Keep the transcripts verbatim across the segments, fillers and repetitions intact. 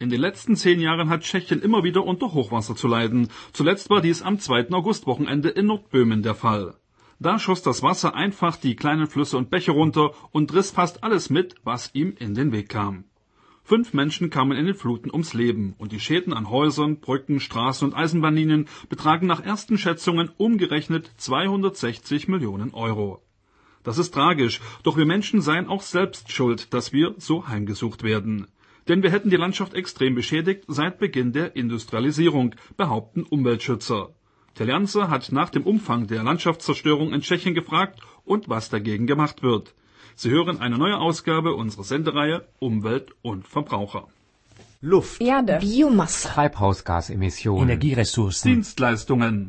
In den letzten zehn Jahren hat Tschechien immer wieder unter Hochwasser zu leiden. Zuletzt war dies am zweiten Augustwochenende in Nordböhmen der Fall. Da schoss das Wasser einfach die kleinen Flüsse und Bäche runter und riss fast alles mit, was ihm in den Weg kam. Fünf Menschen kamen in den Fluten ums Leben und die Schäden an Häusern, Brücken, Straßen und Eisenbahnlinien betragen nach ersten Schätzungen umgerechnet zweihundertsechzig Millionen Euro. Das ist tragisch, doch wir Menschen seien auch selbst schuld, dass wir so heimgesucht werden. Denn wir hätten die Landschaft extrem beschädigt seit Beginn der Industrialisierung, behaupten Umweltschützer. Teliansa hat nach dem Umfang der Landschaftszerstörung in Tschechien gefragt und was dagegen gemacht wird. Sie hören eine neue Ausgabe unserer Sendereihe Umwelt und Verbraucher. Luft, Erde, Biomasse, Treibhausgasemissionen, Energieressourcen, Dienstleistungen,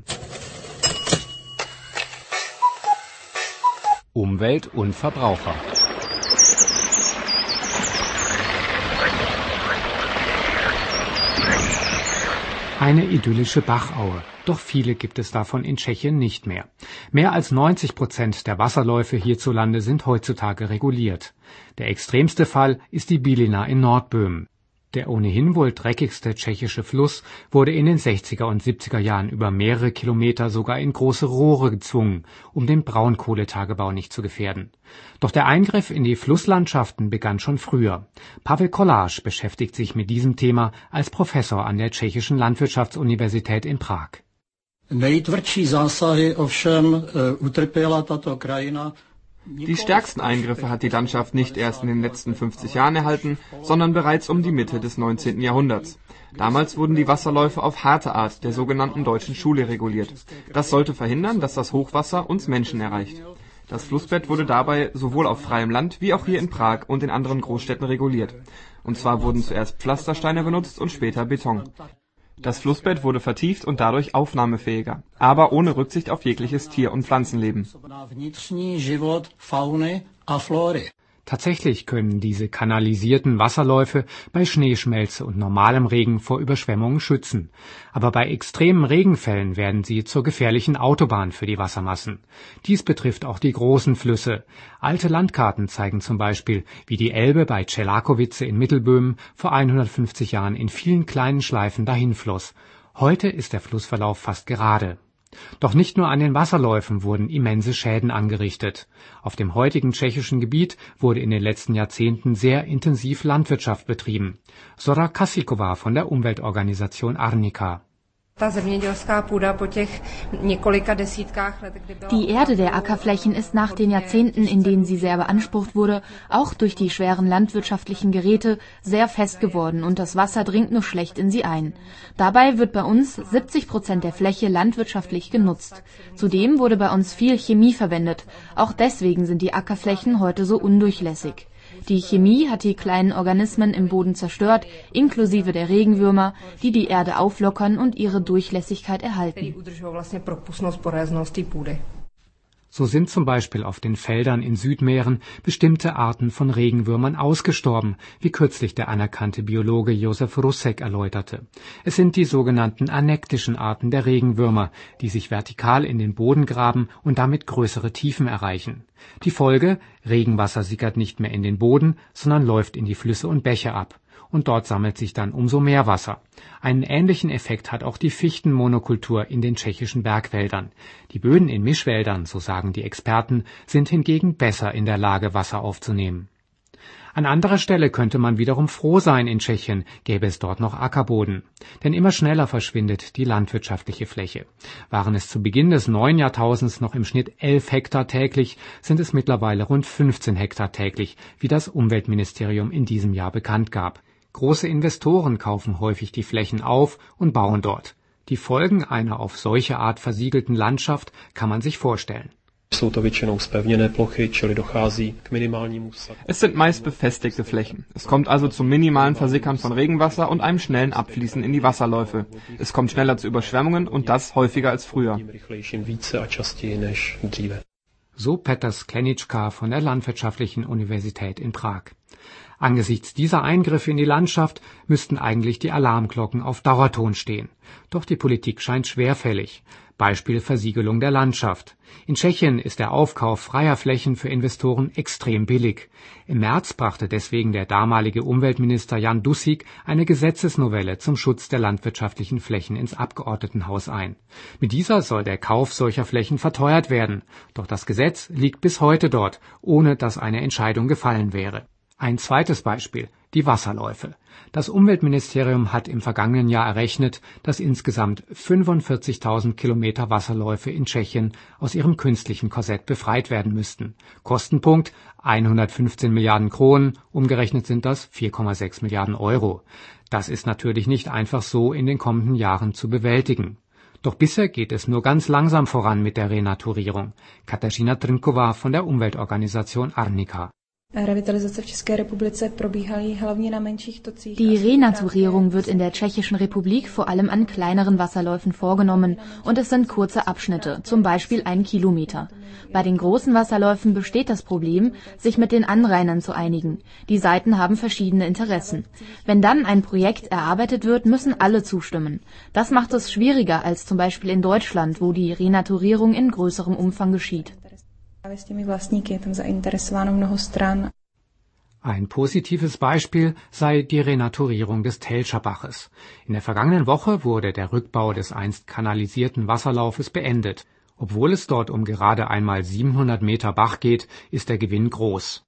Umwelt und Verbraucher. Eine idyllische Bachaue, doch viele gibt es davon in Tschechien nicht mehr. Mehr als neunzig Prozent der Wasserläufe hierzulande sind heutzutage reguliert. Der extremste Fall ist die Bílina in Nordböhmen. Der ohnehin wohl dreckigste tschechische Fluss wurde in den sechziger und siebziger Jahren über mehrere Kilometer sogar in große Rohre gezwungen, um den Braunkohletagebau nicht zu gefährden. Doch der Eingriff in die Flusslandschaften begann schon früher. Pavel Kolář beschäftigt sich mit diesem Thema als Professor an der Tschechischen Landwirtschaftsuniversität in Prag. Nejtvrdší zásahy ovšem utrpěla tato krajina. Die stärksten Eingriffe hat die Landschaft nicht erst in den letzten fünfzig Jahren erhalten, sondern bereits um die Mitte des neunzehnten Jahrhunderts. Damals wurden die Wasserläufe auf harte Art der sogenannten Deutschen Schule reguliert. Das sollte verhindern, dass das Hochwasser uns Menschen erreicht. Das Flussbett wurde dabei sowohl auf freiem Land wie auch hier in Prag und in anderen Großstädten reguliert. Und zwar wurden zuerst Pflastersteine benutzt und später Beton. Das Flussbett wurde vertieft und dadurch aufnahmefähiger, aber ohne Rücksicht auf jegliches Tier- und Pflanzenleben. Tatsächlich können diese kanalisierten Wasserläufe bei Schneeschmelze und normalem Regen vor Überschwemmungen schützen. Aber bei extremen Regenfällen werden sie zur gefährlichen Autobahn für die Wassermassen. Dies betrifft auch die großen Flüsse. Alte Landkarten zeigen zum Beispiel, wie die Elbe bei Čelakovice in Mittelböhmen vor hundertfünfzig Jahren in vielen kleinen Schleifen dahinfloss. Heute ist der Flussverlauf fast gerade. Doch nicht nur an den Wasserläufen wurden immense Schäden angerichtet. Auf dem heutigen tschechischen Gebiet wurde in den letzten Jahrzehnten sehr intensiv Landwirtschaft betrieben. Zora Kasíková von der Umweltorganisation Arnika. Die Erde der Ackerflächen ist nach den Jahrzehnten, in denen sie sehr beansprucht wurde, auch durch die schweren landwirtschaftlichen Geräte sehr fest geworden und das Wasser dringt nur schlecht in sie ein. Dabei wird bei uns siebzig Prozent der Fläche landwirtschaftlich genutzt. Zudem wurde bei uns viel Chemie verwendet. Auch deswegen sind die Ackerflächen heute so undurchlässig. Die Chemie hat die kleinen Organismen im Boden zerstört, inklusive der Regenwürmer, die die Erde auflockern und ihre Durchlässigkeit erhalten. So sind zum Beispiel auf den Feldern in Südmähren bestimmte Arten von Regenwürmern ausgestorben, wie kürzlich der anerkannte Biologe Josef Rusek erläuterte. Es sind die sogenannten anektischen Arten der Regenwürmer, die sich vertikal in den Boden graben und damit größere Tiefen erreichen. Die Folge: Regenwasser sickert nicht mehr in den Boden, sondern läuft in die Flüsse und Bäche ab. Und dort sammelt sich dann umso mehr Wasser. Einen ähnlichen Effekt hat auch die Fichtenmonokultur in den tschechischen Bergwäldern. Die Böden in Mischwäldern, so sagen die Experten, sind hingegen besser in der Lage, Wasser aufzunehmen. An anderer Stelle könnte man wiederum froh sein in Tschechien, gäbe es dort noch Ackerboden. Denn immer schneller verschwindet die landwirtschaftliche Fläche. Waren es zu Beginn des neuen Jahrtausends noch im Schnitt elf Hektar täglich, sind es mittlerweile rund fünfzehn Hektar täglich, wie das Umweltministerium in diesem Jahr bekannt gab. Große Investoren kaufen häufig die Flächen auf und bauen dort. Die Folgen einer auf solche Art versiegelten Landschaft kann man sich vorstellen. Es sind meist befestigte Flächen. Es kommt also zum minimalen Versickern von Regenwasser und einem schnellen Abfließen in die Wasserläufe. Es kommt schneller zu Überschwemmungen und das häufiger als früher. So Petr Sklenitschka von der Landwirtschaftlichen Universität in Prag. Angesichts dieser Eingriffe in die Landschaft müssten eigentlich die Alarmglocken auf Dauerton stehen. Doch die Politik scheint schwerfällig. Beispiel Versiegelung der Landschaft. In Tschechien ist der Aufkauf freier Flächen für Investoren extrem billig. Im März brachte deswegen der damalige Umweltminister Jan Dussig eine Gesetzesnovelle zum Schutz der landwirtschaftlichen Flächen ins Abgeordnetenhaus ein. Mit dieser soll der Kauf solcher Flächen verteuert werden. Doch das Gesetz liegt bis heute dort, ohne dass eine Entscheidung gefallen wäre. Ein zweites Beispiel, die Wasserläufe. Das Umweltministerium hat im vergangenen Jahr errechnet, dass insgesamt fünfundvierzigtausend Kilometer Wasserläufe in Tschechien aus ihrem künstlichen Korsett befreit werden müssten. Kostenpunkt hundertfünfzehn Milliarden Kronen, umgerechnet sind das vier Komma sechs Milliarden Euro. Das ist natürlich nicht einfach so in den kommenden Jahren zu bewältigen. Doch bisher geht es nur ganz langsam voran mit der Renaturierung. Kateřina Trnková von der Umweltorganisation Arnika. Die Renaturierung wird in der Tschechischen Republik vor allem an kleineren Wasserläufen vorgenommen und es sind kurze Abschnitte, zum Beispiel ein Kilometer. Bei den großen Wasserläufen besteht das Problem, sich mit den Anrainern zu einigen. Die Seiten haben verschiedene Interessen. Wenn dann ein Projekt erarbeitet wird, müssen alle zustimmen. Das macht es schwieriger als zum Beispiel in Deutschland, wo die Renaturierung in größerem Umfang geschieht. Ein positives Beispiel sei die Renaturierung des Telscher Baches. In der vergangenen Woche wurde der Rückbau des einst kanalisierten Wasserlaufes beendet. Obwohl es dort um gerade einmal siebenhundert Meter Bach geht, ist der Gewinn groß.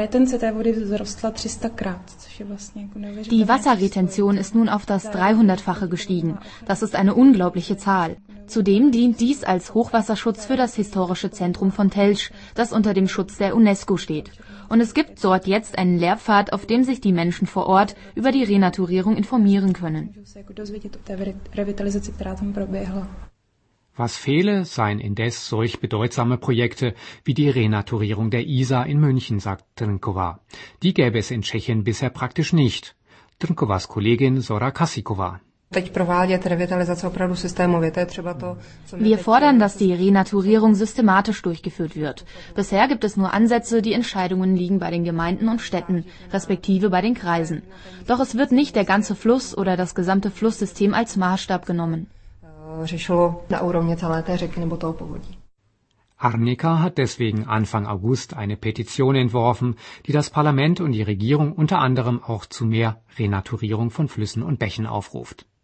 Die Wasserretention ist nun auf das dreihundertfache gestiegen. Das ist eine unglaubliche Zahl. Zudem dient dies als Hochwasserschutz für das historische Zentrum von Telč, das unter dem Schutz der UNESCO steht. Und es gibt dort jetzt einen Lehrpfad, auf dem sich die Menschen vor Ort über die Renaturierung informieren können. Was fehle, seien indes solch bedeutsame Projekte wie die Renaturierung der Isar in München, sagt Trnková. Die gäbe es in Tschechien bisher praktisch nicht. Trnkovás Kollegin Zora Kasíková. Wir fordern, dass die Renaturierung systematisch durchgeführt wird. Bisher gibt es nur Ansätze, die Entscheidungen liegen bei den Gemeinden und Städten, respektive bei den Kreisen. Doch es wird nicht der ganze Fluss oder das gesamte Flusssystem als Maßstab genommen. Arnika hat deswegen Anfang August eine Petition entworfen, die das Parlament und die Regierung unter anderem auch zu mehr Renaturierung von Flüssen und Bächen aufruft.